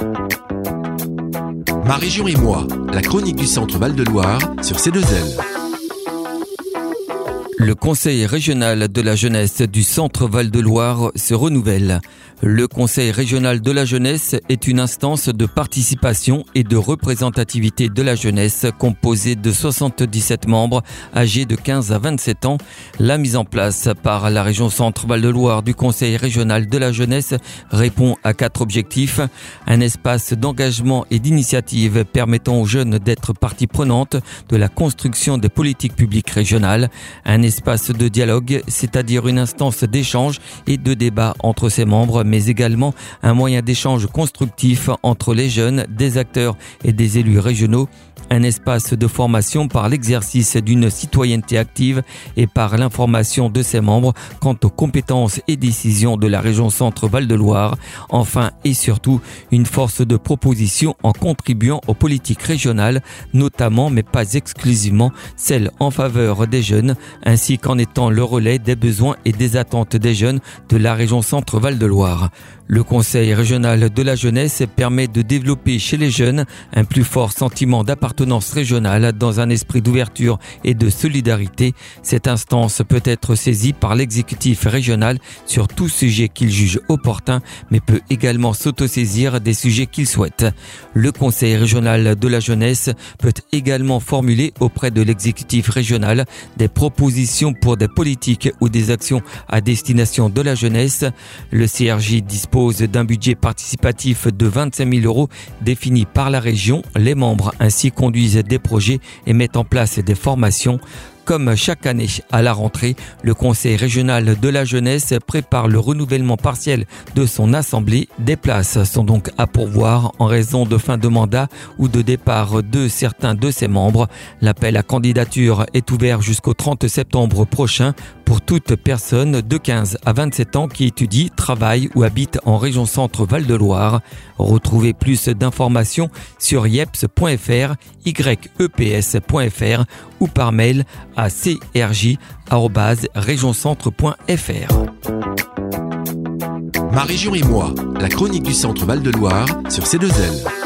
Ma région et moi, la chronique du Centre Val-de-Loire sur C2L. Le Conseil régional de la jeunesse du Centre Val-de-Loire se renouvelle. Le Conseil régional de la jeunesse est une instance de participation et de représentativité de la jeunesse composée de 77 membres âgés de 15 à 27 ans. La mise en place par la région Centre Val-de-Loire du Conseil régional de la jeunesse répond à 4 objectifs. Un espace d'engagement et d'initiative permettant aux jeunes d'être partie prenante de la construction des politiques publiques régionales. Un espace de dialogue, c'est-à-dire une instance d'échange et de débat entre ses membres, mais également un moyen d'échange constructif entre les jeunes, des acteurs et des élus régionaux. Un espace de formation par l'exercice d'une citoyenneté active et par l'information de ses membres quant aux compétences et décisions de la région Centre Val-de-Loire. Enfin et surtout, une force de proposition en contribuant aux politiques régionales, notamment mais pas exclusivement celles en faveur des jeunes, ainsi qu'en étant le relais des besoins et des attentes des jeunes de la région Centre Val-de-Loire. Le Conseil régional de la jeunesse permet de développer chez les jeunes un plus fort sentiment d'appartenance régionale dans un esprit d'ouverture et de solidarité. Cette instance peut être saisie par l'exécutif régional sur tout sujet qu'il juge opportun, mais peut également s'autosaisir des sujets qu'il souhaite. Le Conseil régional de la jeunesse peut également formuler auprès de l'exécutif régional des propositions pour des politiques ou des actions à destination de la jeunesse. Le CRJ dispose d'un budget participatif de 25 000 € défini par la région. Les membres ainsi conduisent des projets et mettent en place des formations. Comme chaque année à la rentrée, le Conseil régional de la jeunesse prépare le renouvellement partiel de son assemblée. Des places sont donc à pourvoir en raison de fin de mandat ou de départ de certains de ses membres. L'appel à candidature est ouvert jusqu'au 30 septembre prochain pour toute personne de 15 à 27 ans qui étudie, travaille ou habite en région Centre Val-de-Loire. Retrouvez plus d'informations sur yeps.fr, yeps.fr ou par mail à crj@regioncentre.fr. Ma région et moi, la chronique du Centre Val-de-Loire sur C2L.